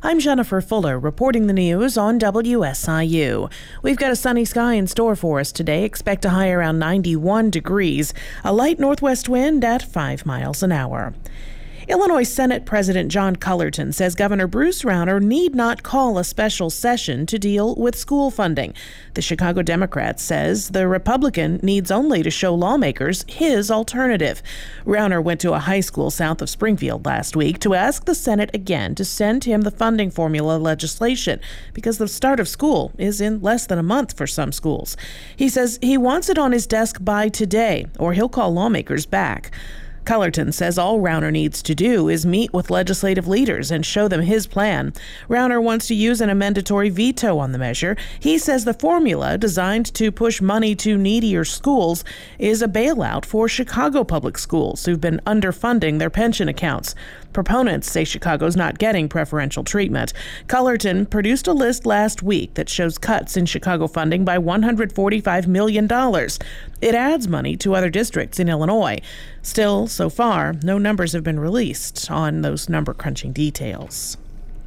I'm Jennifer Fuller reporting the news on WSIU. We've got a sunny sky in store for us today. Expect a high around 91 degrees. A light northwest wind at 5 miles an hour. Illinois Senate President John Cullerton says Governor Bruce Rauner need not call a special session to deal with school funding. The Chicago Democrat says the Republican needs only to show lawmakers his alternative. Rauner went to a high school south of Springfield last week to ask the Senate again to send him the funding formula legislation because the start of school is in less than a month for some schools. He says he wants it on his desk by today or he'll call lawmakers back. Cullerton says all Rauner needs to do is meet with legislative leaders and show them his plan. Rauner wants to use an amendatory veto on the measure. He says the formula, designed to push money to needier schools, is a bailout for Chicago public schools who've been underfunding their pension accounts. Proponents say Chicago's not getting preferential treatment. Cullerton produced a list last week that shows cuts in Chicago funding by $145 million. It adds money to other districts in Illinois. Still, so far, no numbers have been released on those number-crunching details.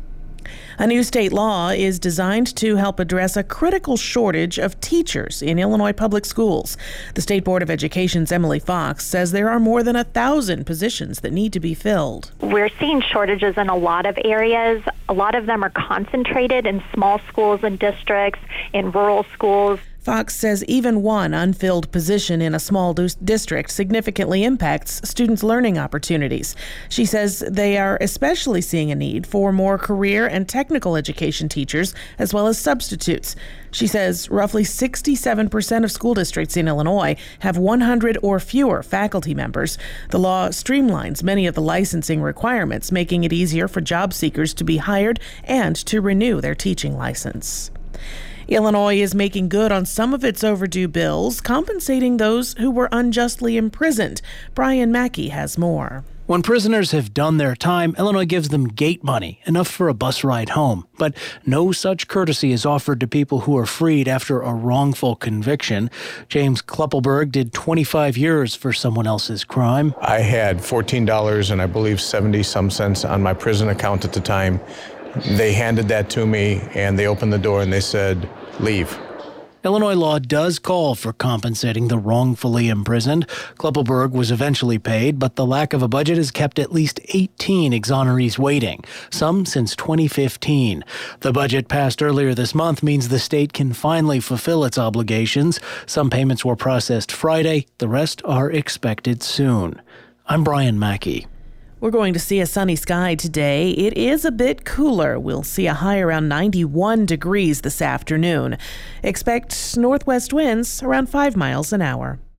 A new state law is designed to help address a critical shortage of teachers in Illinois public schools. The State Board of Education's Emily Fox says there are more than 1,000 positions that need to be filled. We're seeing shortages in a lot of areas. A lot of them are concentrated in small schools and districts, in rural schools. Fox says even one unfilled position in a small district significantly impacts students' learning opportunities. She says they are especially seeing a need for more career and technical education teachers as well as substitutes. She says roughly 67% of school districts in Illinois have 100 or fewer faculty members. The law streamlines many of the licensing requirements, making it easier for job seekers to be hired and to renew their teaching license. Illinois is making good on some of its overdue bills, compensating those who were unjustly imprisoned. Brian Mackey has more. When prisoners have done their time, Illinois gives them gate money, enough for a bus ride home. But no such courtesy is offered to people who are freed after a wrongful conviction. James Kleppelberg did 25 years for someone else's crime. I had $14 and I believe 70-some cents on my prison account at the time. They handed that to me and they opened the door and they said, "Leave." Illinois law does call for compensating the wrongfully imprisoned. Kleppelberg was eventually paid, but the lack of a budget has kept at least 18 exonerees waiting, some since 2015. The budget passed earlier this month means the state can finally fulfill its obligations. Some payments were processed Friday. The rest are expected soon. I'm Brian Mackey. We're going to see a sunny sky today. It is a bit cooler. We'll see a high around 91 degrees this afternoon. Expect northwest winds around 5 miles an hour.